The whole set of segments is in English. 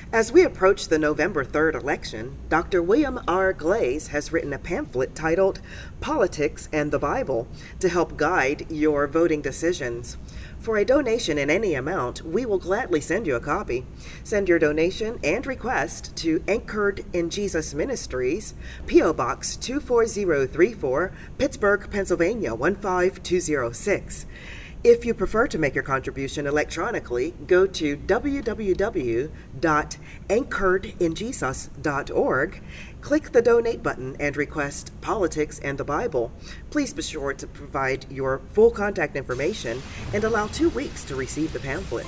As we approach the November 3rd election, Dr. William R. Glaze has written a pamphlet titled Politics and the Bible to help guide your voting decisions. For a donation in any amount, we will gladly send you a copy. Send your donation and request to Anchored in Jesus Ministries, P.O. Box 24034, Pittsburgh, Pennsylvania 15206. If you prefer to make your contribution electronically, go to www.anchoredinjesus.org, click the donate button, and request Politics and the Bible. Please be sure to provide your full contact information and allow 2 weeks to receive the pamphlet.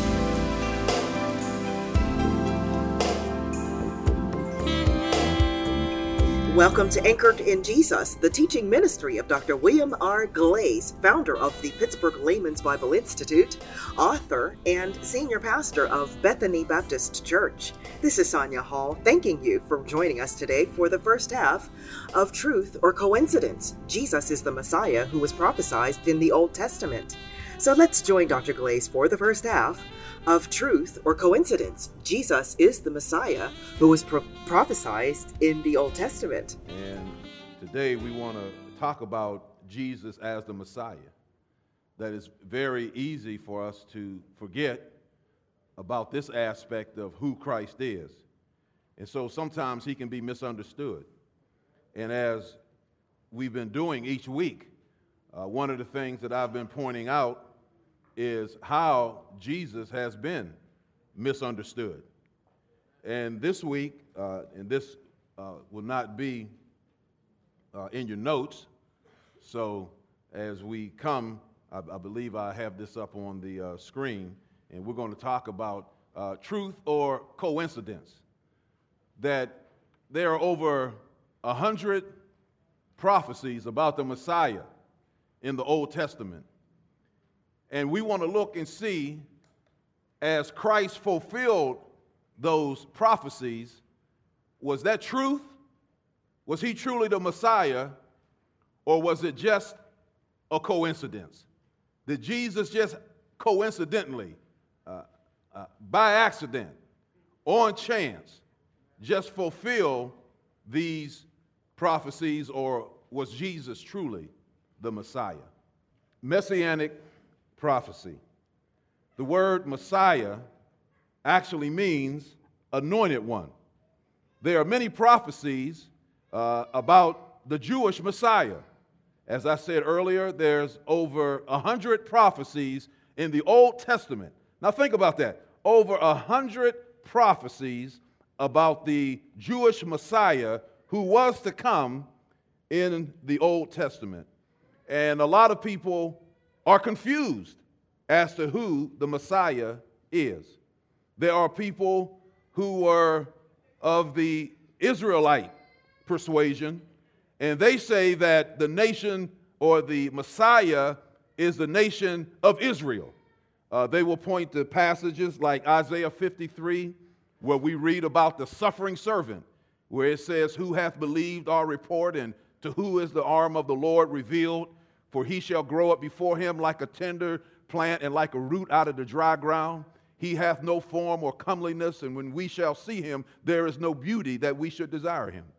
Welcome to Anchored in Jesus, the teaching ministry of Dr. William R. Glaze, founder of the Pittsburgh Layman's Bible Institute, author, and senior pastor of Bethany Baptist Church. This is Sonia Hall, thanking you for joining us today for the first half of Truth or Coincidence. Jesus is the Messiah who was prophesied in the Old Testament. So let's join Dr. Glaze for the first half of Truth or Coincidence. Jesus is the Messiah who was prophesied in the Old Testament. And today we want to talk about Jesus as the Messiah. That is very easy for us to forget about this aspect of who Christ is. And so sometimes he can be misunderstood. And as we've been doing each week, one of the things that I've been pointing out is how Jesus has been misunderstood. And this week, and this will not be in your notes, so as we come, I believe I have this up on the screen, and we're going to talk about truth or coincidence. That there are over 100 prophecies about the Messiah in the Old Testament. And we want to look and see, as Christ fulfilled those prophecies, was that truth? Was he truly the Messiah? Or was it just a coincidence? Did Jesus just coincidentally, by accident, on chance, just fulfill these prophecies, or was Jesus truly the Messiah? Messianic prophecy. The word Messiah actually means anointed one. There are many prophecies about the Jewish Messiah. As I said earlier, there's over 100 prophecies in the Old Testament. Now think about that. Over 100 prophecies about the Jewish Messiah who was to come in the Old Testament. And a lot of people are confused as to who the Messiah is. There are people who were of the Israelite persuasion, and they say that the nation or the Messiah is the nation of Israel. They will point to passages like Isaiah 53, where we read about the suffering servant, where it says, "Who hath believed our report, and to who is the arm of the Lord revealed? For he shall grow up before him like a tender plant and like a root out of the dry ground. He hath no form or comeliness, and when we shall see him, there is no beauty that we should desire him.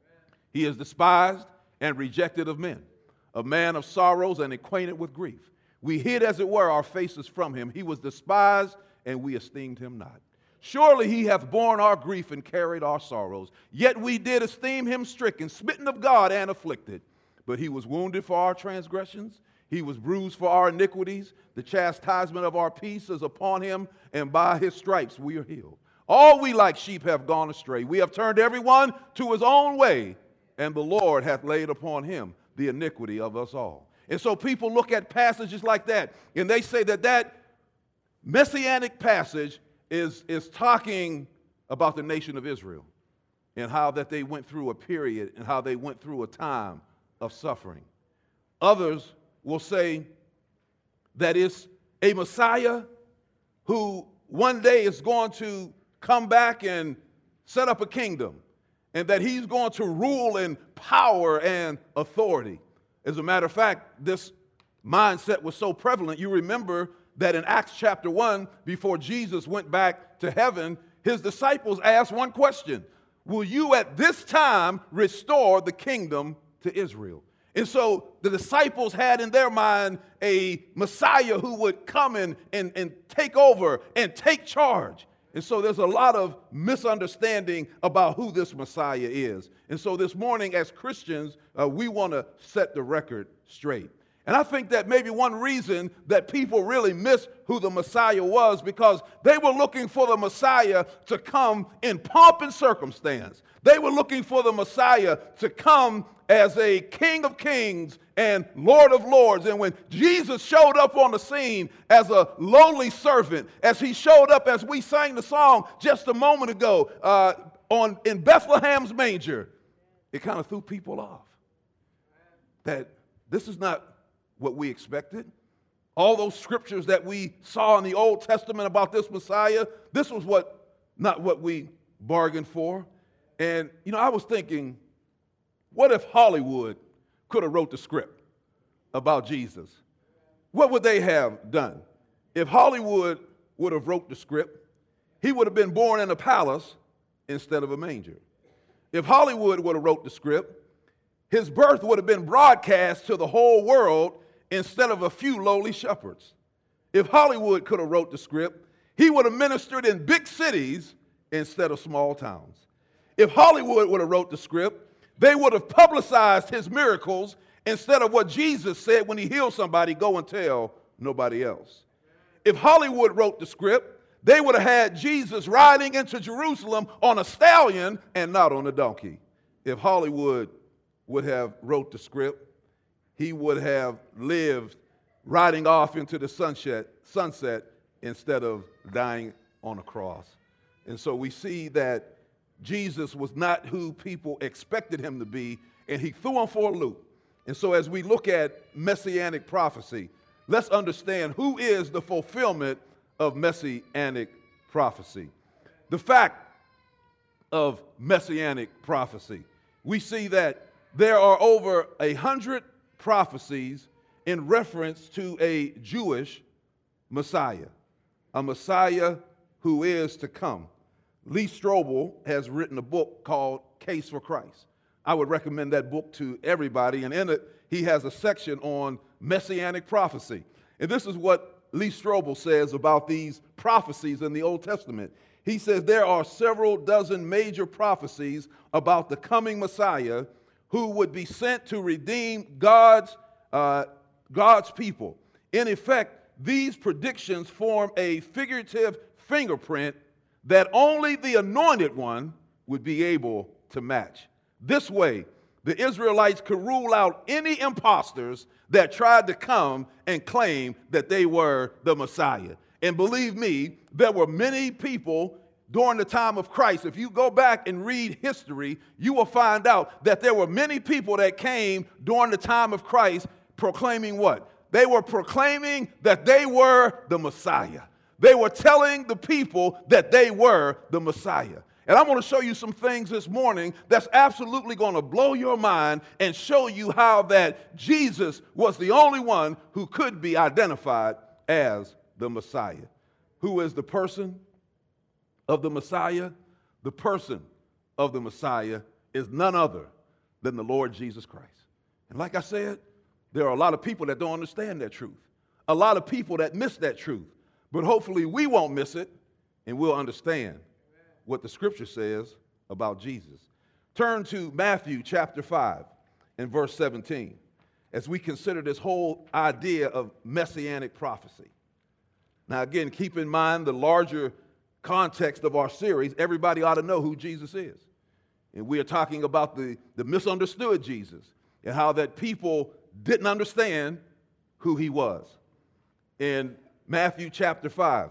He is despised and rejected of men, a man of sorrows and acquainted with grief. We hid, as it were, our faces from him. He was despised, and we esteemed him not. Surely he hath borne our grief and carried our sorrows. Yet we did esteem him stricken, smitten of God, and afflicted. But he was wounded for our transgressions. He was bruised for our iniquities. The chastisement of our peace is upon him, and by his stripes we are healed. All we like sheep have gone astray. We have turned everyone to his own way, and the Lord hath laid upon him the iniquity of us all." And so people look at passages like that, and they say that that messianic passage is talking about the nation of Israel, and how that they went through a period, and how they went through a time of suffering. Others will say that it's a Messiah who one day is going to come back and set up a kingdom, and that he's going to rule in power and authority. As a matter of fact, this mindset was so prevalent. You remember that in Acts chapter 1, before Jesus went back to heaven, his disciples asked one question: will you at this time restore the kingdom to Israel? And so the disciples had in their mind a Messiah who would come in and take over and take charge. And so there's a lot of misunderstanding about who this Messiah is. And so this morning as Christians, we want to set the record straight. And I think that maybe one reason that people really miss who the Messiah was because they were looking for the Messiah to come in pomp and circumstance. They were looking for the Messiah to come as a King of Kings and Lord of Lords. And when Jesus showed up on the scene as a lowly servant, as he showed up as we sang the song just a moment ago in Bethlehem's manger, it kind of threw people off. That this is not what we expected. All those scriptures that we saw in the Old Testament about this Messiah, this was not what we bargained for. And, I was thinking, what if Hollywood could have wrote the script about Jesus? What would they have done? If Hollywood would have wrote the script, he would have been born in a palace instead of a manger. If Hollywood would have wrote the script, his birth would have been broadcast to the whole world instead of a few lowly shepherds. If Hollywood could have wrote the script, he would have ministered in big cities instead of small towns. If Hollywood would have wrote the script, they would have publicized his miracles instead of what Jesus said when he healed somebody, go and tell nobody else. If Hollywood wrote the script, they would have had Jesus riding into Jerusalem on a stallion and not on a donkey. If Hollywood would have wrote the script, he would have lived riding off into the sunset instead of dying on a cross. And so we see that Jesus was not who people expected him to be, and he threw them for a loop. And so as we look at messianic prophecy, let's understand who is the fulfillment of messianic prophecy. The fact of messianic prophecy, we see that there are over 100 prophecies in reference to a Jewish Messiah, a Messiah who is to come. Lee Strobel has written a book called Case for Christ. I would recommend that book to everybody, and in it, he has a section on messianic prophecy. And this is what Lee Strobel says about these prophecies in the Old Testament. He says there are several dozen major prophecies about the coming Messiah who would be sent to redeem God's people. In effect, these predictions form a figurative fingerprint that only the anointed one would be able to match. This way, the Israelites could rule out any imposters that tried to come and claim that they were the Messiah. And believe me, there were many people during the time of Christ. If you go back and read history, you will find out that there were many people that came during the time of Christ proclaiming what? They were proclaiming that they were the Messiah. They were telling the people that they were the Messiah. And I'm going to show you some things this morning that's absolutely going to blow your mind and show you how that Jesus was the only one who could be identified as the Messiah. Who is the person of the Messiah? The person of the Messiah is none other than the Lord Jesus Christ. And like I said, there are a lot of people that don't understand that truth. A lot of people that miss that truth. But hopefully we won't miss it and we'll understand what the scripture says about Jesus. Turn to Matthew chapter 5 and verse 17 as we consider this whole idea of messianic prophecy. Now again, keep in mind the larger context of our series. Everybody ought to know who Jesus is. And we are talking about the misunderstood Jesus and how that people didn't understand who he was. In Matthew chapter 5,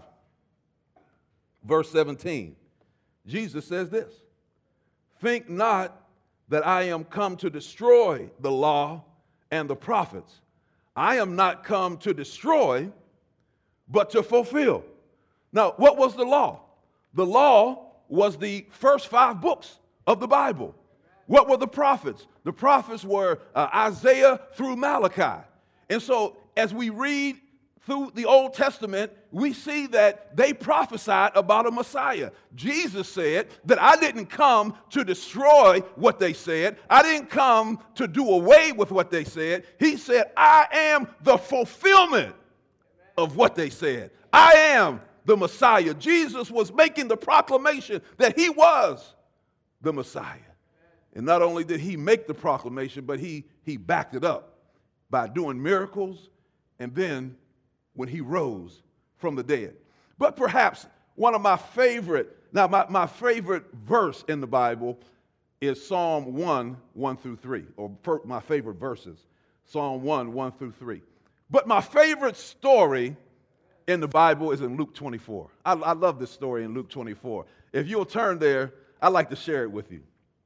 verse 17, Jesus says this: "Think not that I am come to destroy the law and the prophets. I am not come to destroy, but to fulfill." Now, what was the law? The law was the first 5 books of the Bible. What were the prophets? The prophets were Isaiah through Malachi. And so as we read through the Old Testament, we see that they prophesied about a Messiah. Jesus said that I didn't come to destroy what they said. I didn't come to do away with what they said. He said, I am the fulfillment of what they said. I am the Messiah. Jesus was making the proclamation that he was the Messiah. And not only did he make the proclamation, but he backed it up by doing miracles, and then when he rose from the dead. But perhaps one of my favorite, my favorite verse in the Bible is Psalm 1 through 3, or my favorite verses, Psalm 1 through 3. But my favorite story in the Bible is in Luke 24. I love this story in Luke 24. If you'll turn there, I'd like to share it with you.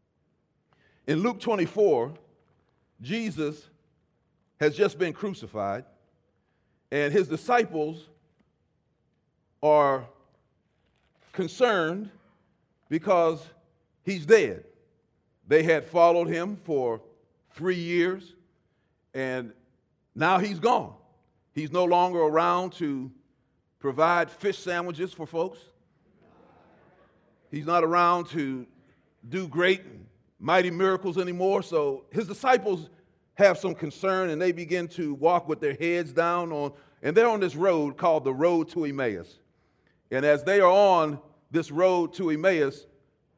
In Luke 24, Jesus has just been crucified, and his disciples are concerned because he's dead. They had followed him for 3 years, and now he's gone. He's no longer around to provide fish sandwiches for folks. He's not around to do great and mighty miracles anymore. So his disciples have some concern, and they begin to walk with their heads down and they're on this road called the road to Emmaus. And as they are on this road to Emmaus,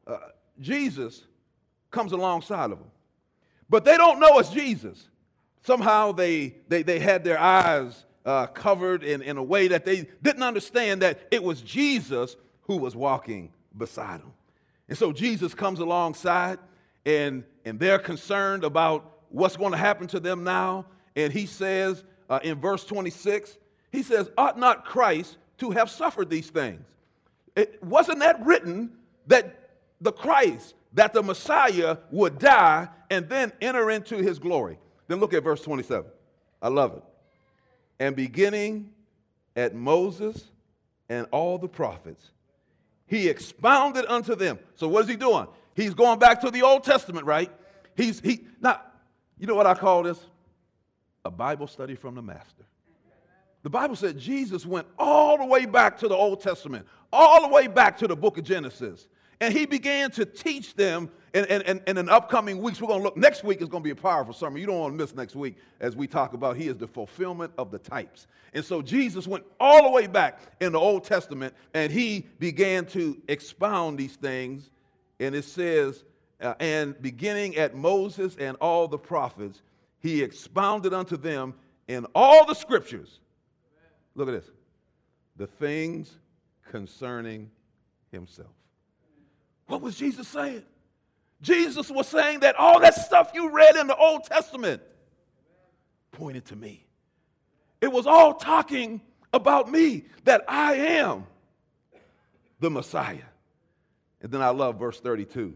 Jesus comes alongside of them. But they don't know it's Jesus. Somehow they had their eyes covered in a way that they didn't understand that it was Jesus who was walking beside them. And so Jesus comes alongside, and they're concerned about what's going to happen to them now. And he says in verse 26, he says, ought not Christ to have suffered these things? Wasn't that written that the Christ, that the Messiah would die and then enter into his glory? Then look at verse 27. I love it. And beginning at Moses and all the prophets, he expounded unto them. So what is he doing? He's going back to the Old Testament, right? Now, you know what I call this? A Bible study from the master. The Bible said Jesus went all the way back to the Old Testament, all the way back to the book of Genesis. And he began to teach them in upcoming weeks. We're going to look, next week is going to be a powerful sermon. You don't want to miss next week as we talk about he is the fulfillment of the types. And so Jesus went all the way back in the Old Testament, and he began to expound these things. And it says, and beginning at Moses and all the prophets, he expounded unto them in all the scriptures. Look at this. The things concerning himself. What was Jesus saying? Jesus was saying that all that stuff you read in the Old Testament pointed to me. It was all talking about me, that I am the Messiah. And then I love verse 32.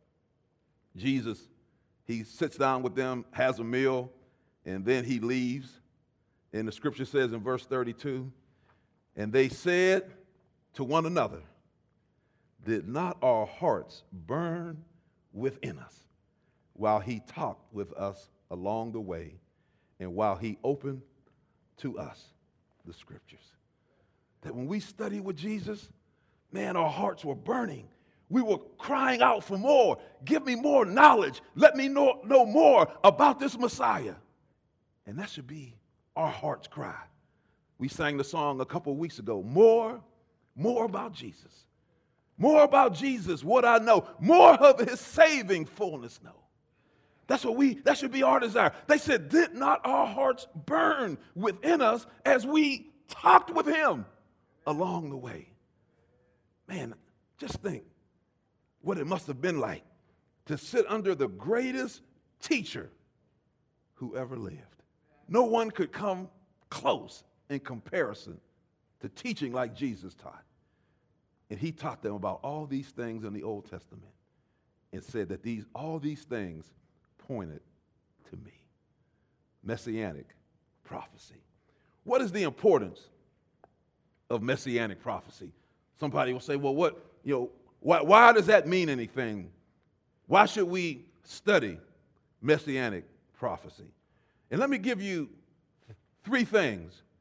Jesus, he sits down with them, has a meal, and then he leaves. And the scripture says in verse 32, and they said to one another, did not our hearts burn within us while he talked with us along the way and while he opened to us the scriptures? That when we study with Jesus, man, our hearts were burning. We were crying out for more. Give me more knowledge. Let me know more about this Messiah. And that should be our heart's cry. We sang the song a couple of weeks ago, more about Jesus. More about Jesus, what I know. More of his saving fullness know. That should be our desire. They said, did not our hearts burn within us as we talked with him along the way? Man, just think what it must have been like to sit under the greatest teacher who ever lived. No one could come close in comparison to teaching like Jesus taught. And he taught them about all these things in the Old Testament and said that all these things pointed to me. Messianic prophecy. What is the importance of messianic prophecy? Somebody will say, well, why does that mean anything? Why should we study messianic prophecy? And let me give you 3 things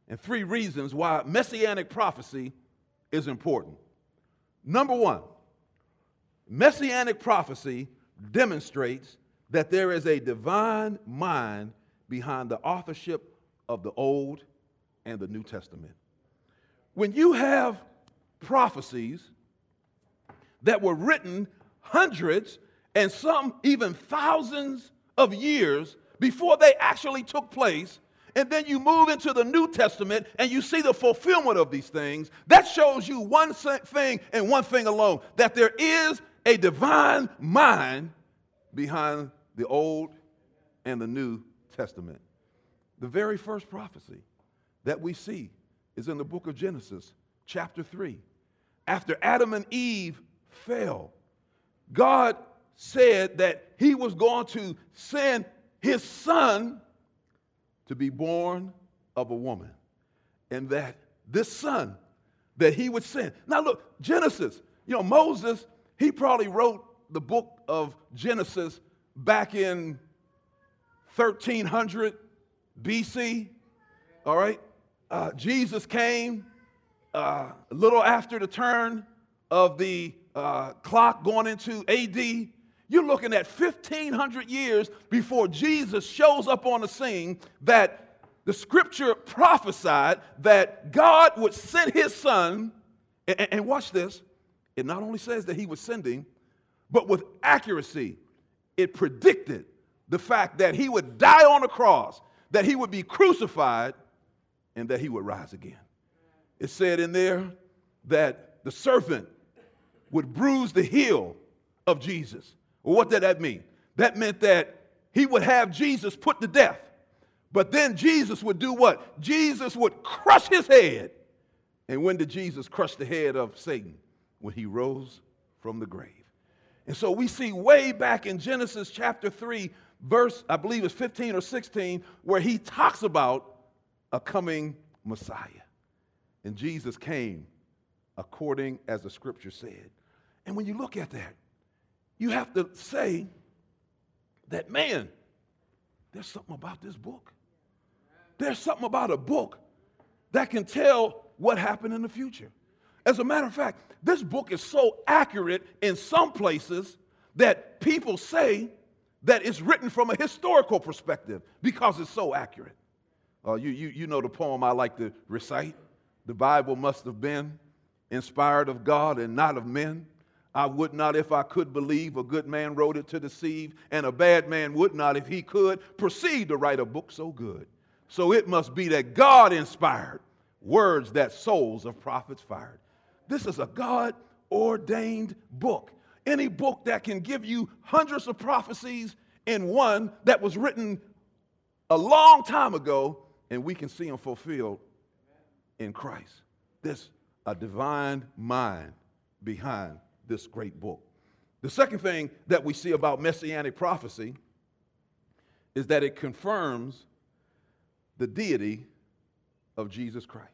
and 3 reasons why messianic prophecy is important. Number 1, messianic prophecy demonstrates that there is a divine mind behind the authorship of the Old and the New Testament. When you have prophecies that were written hundreds and some even thousands of years before they actually took place, and then you move into the New Testament and you see the fulfillment of these things, that shows you one thing and one thing alone, that there is a divine mind behind the Old and the New Testament. The very first prophecy that we see is in the book of Genesis, chapter 3. After Adam and Eve fell, God said that he was going to send his son to be born of a woman, and that this son that he would send. Now look, Genesis, Moses, he probably wrote the book of Genesis back in 1300 BC, all right? Jesus came a little after the turn of the clock going into AD. You're looking at 1,500 years before Jesus shows up on the scene, that the scripture prophesied that God would send his son. And watch this. It not only says that he would send him, but with accuracy, it predicted the fact that he would die on the cross, that he would be crucified, and that he would rise again. It said in there that the serpent would bruise the heel of Jesus. Well, what did that mean? That meant that he would have Jesus put to death. But then Jesus would do what? Jesus would crush his head. And when did Jesus crush the head of Satan? When he rose from the grave. And so we see way back in Genesis chapter 3, verse, I believe it's 15 or 16, where he talks about a coming Messiah. And Jesus came according as the scripture said. And when you look at that, you have to say that, man, there's something about this book. There's something about a book that can tell what happened in the future. As a matter of fact, this book is so accurate in some places that people say that it's written from a historical perspective because it's so accurate. You know the poem I like to recite. The Bible must have been inspired of God and not of men. I would not if I could believe a good man wrote it to deceive, and a bad man would not if he could proceed to write a book so good. So it must be that God inspired words that souls of prophets fired. This is a God-ordained book. Any book that can give you hundreds of prophecies in one that was written a long time ago, and we can see them fulfilled in Christ. There's a divine mind behind this great book. The second thing that we see about messianic prophecy is that it confirms the deity of Jesus Christ.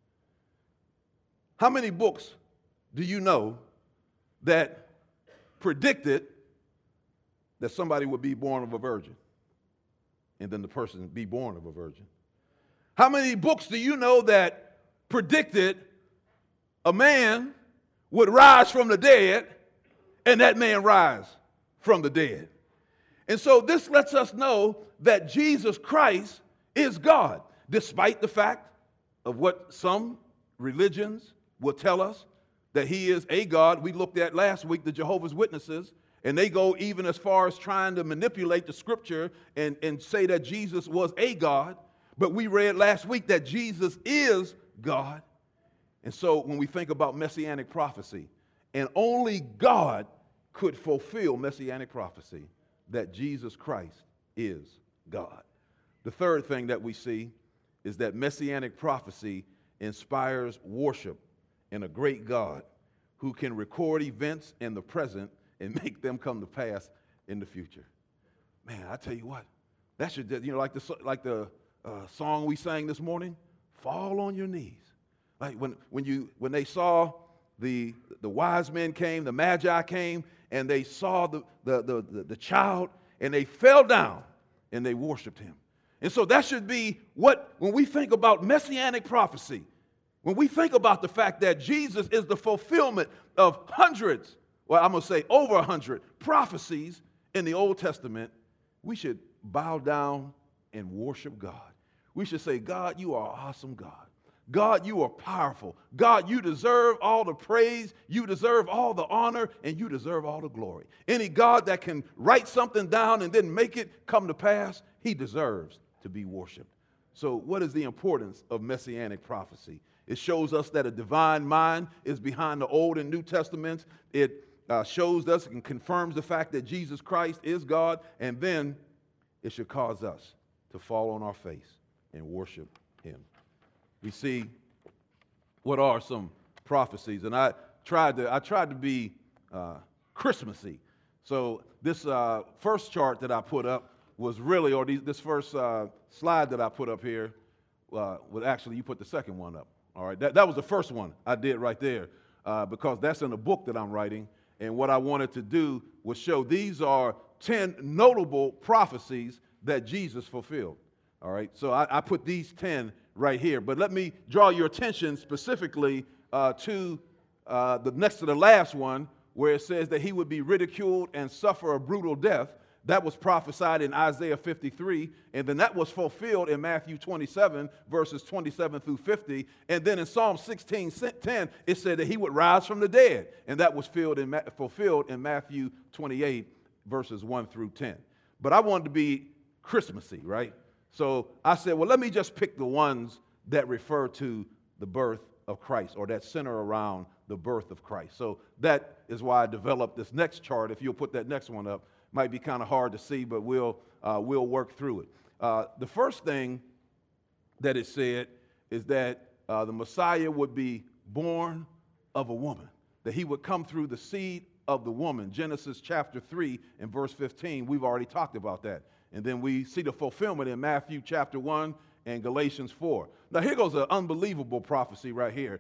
How many books do you know that predicted that somebody would be born of a virgin and then the person be born of a virgin? How many books do you know that predicted a man would rise from the dead and that man rise from the dead? And so this lets us know that Jesus Christ is God, despite the fact of what some religions will tell us, that he is a God. We looked at last week the Jehovah's Witnesses, and they go even as far as trying to manipulate the scripture and say that Jesus was a God. But we read last week that Jesus is God. And so when we think about messianic prophecy, and only God could fulfill messianic prophecy, that Jesus Christ is God. The third thing that we see is that messianic prophecy inspires worship in a great God who can record events in the present and make them come to pass in the future. Man, I tell you what, that should, like the song we sang this morning, fall on your knees. Like when they saw the wise men came, the magi came, and they saw the child, and they fell down and they worshiped him. And so that should be what, when we think about messianic prophecy, when we think about the fact that Jesus is the fulfillment of hundreds, well, I'm going to say over 100 prophecies in the Old Testament, we should bow down and worship God. We should say, God, you are awesome, God. God, you are powerful. God, you deserve all the praise, you deserve all the honor, and you deserve all the glory. Any God that can write something down and then make it come to pass, he deserves to be worshiped. So what is the importance of messianic prophecy? It shows us that a divine mind is behind the Old and New Testaments. It shows us and confirms the fact that Jesus Christ is God, and then it should cause us to fall on our face and worship him. We see what are some prophecies, and I tried to be Christmassy. So this first chart that I put up was really, or this first slide that I put up here was actually, you put the second one up. All right, that was the first one I did right there because that's in the book that I'm writing, and what I wanted to do was show these are 10 notable prophecies that Jesus fulfilled. All right, so I put these 10 right here. But let me draw your attention specifically to the next to the last one, where it says that he would be ridiculed and suffer a brutal death. That was prophesied in Isaiah 53, and then that was fulfilled in Matthew 27, verses 27 through 50. And then in Psalm 16:10, it said that he would rise from the dead, and that was fulfilled in Matthew 28, verses 1 through 10. But I wanted to be Christmassy, right? So I said, well, let me just pick the ones that refer to the birth of Christ, or that center around the birth of Christ. So that is why I developed this next chart. If you'll put that next one up, might be kind of hard to see, but we'll work through it. The first thing that it said is that the Messiah would be born of a woman, that he would come through the seed of the woman. Genesis chapter 3 and verse 15, we've already talked about that. And then we see the fulfillment in Matthew chapter 1 and Galatians 4. Now here goes an unbelievable prophecy right here.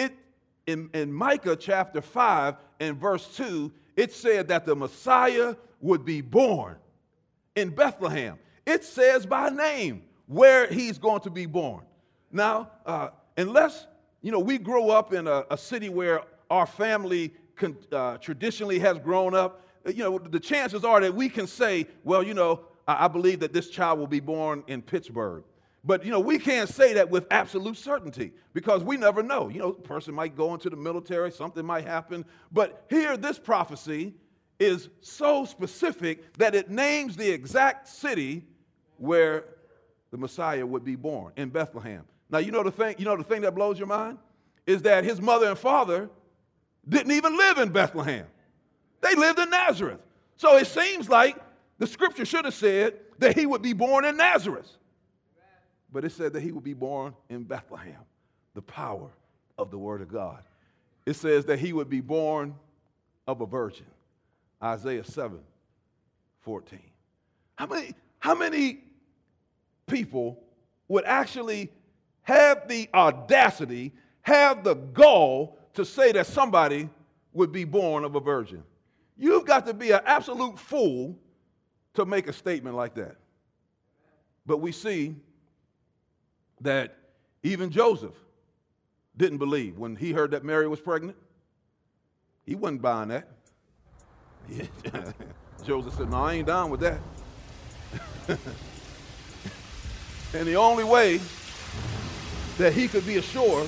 In Micah chapter 5 and verse 2, it said that the Messiah would be born in Bethlehem. It says by name where he's going to be born. Now, unless, we grow up in a city where our family traditionally has grown up, the chances are that we can say, well, I believe that this child will be born in Pittsburgh. But, we can't say that with absolute certainty because we never know. A person might go into the military, something might happen. But here, this prophecy is so specific that it names the exact city where the Messiah would be born, in Bethlehem. Now, the thing that blows your mind is that his mother and father didn't even live in Bethlehem. They lived in Nazareth. So it seems like the scripture should have said that he would be born in Nazareth. But it said that he would be born in Bethlehem, the power of the word of God. It says that he would be born of a virgin, Isaiah 7:14. How many people would actually have the audacity, have the gall to say that somebody would be born of a virgin? You've got to be an absolute fool to make a statement like that. But we see that even Joseph didn't believe when he heard that Mary was pregnant. He wasn't buying that. Joseph said, no, I ain't down with that. And the only way that he could be assured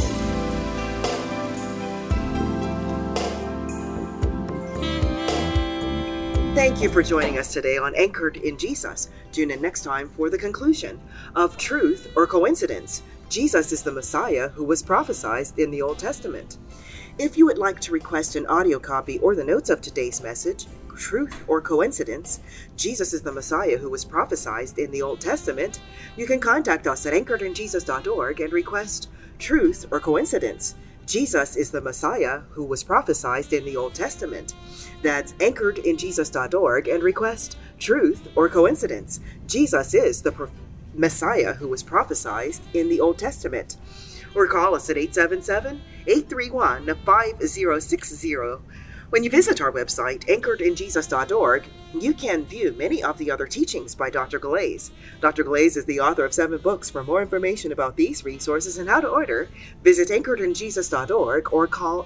Thank you for joining us today on Anchored in Jesus. Tune in next time for the conclusion of Truth or Coincidence. Jesus is the Messiah who was prophesied in the Old Testament. If you would like to request an audio copy or the notes of today's message, Truth or Coincidence, Jesus is the Messiah who was prophesied in the Old Testament, you can contact us at anchoredinjesus.org and request Truth or Coincidence. Jesus is the Messiah who was prophesied in the Old Testament. That's anchoredinjesus.org and request Truth or Coincidence. Jesus is the Messiah who was prophesied in the Old Testament. Or call us at 877-831-5060. When you visit our website, anchoredinjesus.org, you can view many of the other teachings by Dr. Glaze. Dr. Glaze is the author of 7 books. For more information about these resources and how to order, visit anchoredinjesus.org or call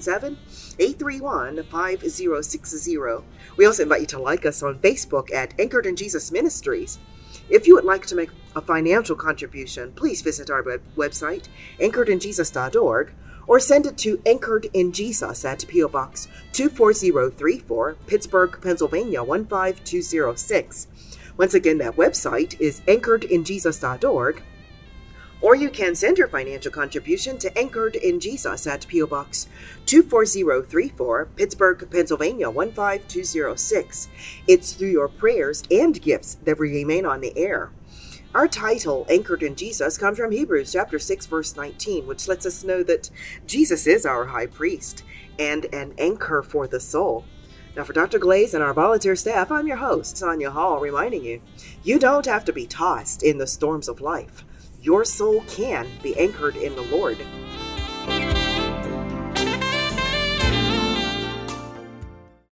877-831-5060. We also invite you to like us on Facebook at Anchored in Jesus Ministries. If you would like to make a financial contribution, please visit our website, anchoredinjesus.org, or send it to Anchored in Jesus at P.O. Box 24034, Pittsburgh, Pennsylvania 15206. Once again, that website is anchoredinjesus.org, or you can send your financial contribution to Anchored in Jesus at P.O. Box 24034, Pittsburgh, Pennsylvania 15206. It's through your prayers and gifts that we remain on the air. Our title, Anchored in Jesus, comes from Hebrews chapter 6, verse 19, which lets us know that Jesus is our high priest and an anchor for the soul. Now, for Dr. Glaze and our volunteer staff, I'm your host, Sonia Hall, reminding you, you don't have to be tossed in the storms of life. Your soul can be anchored in the Lord.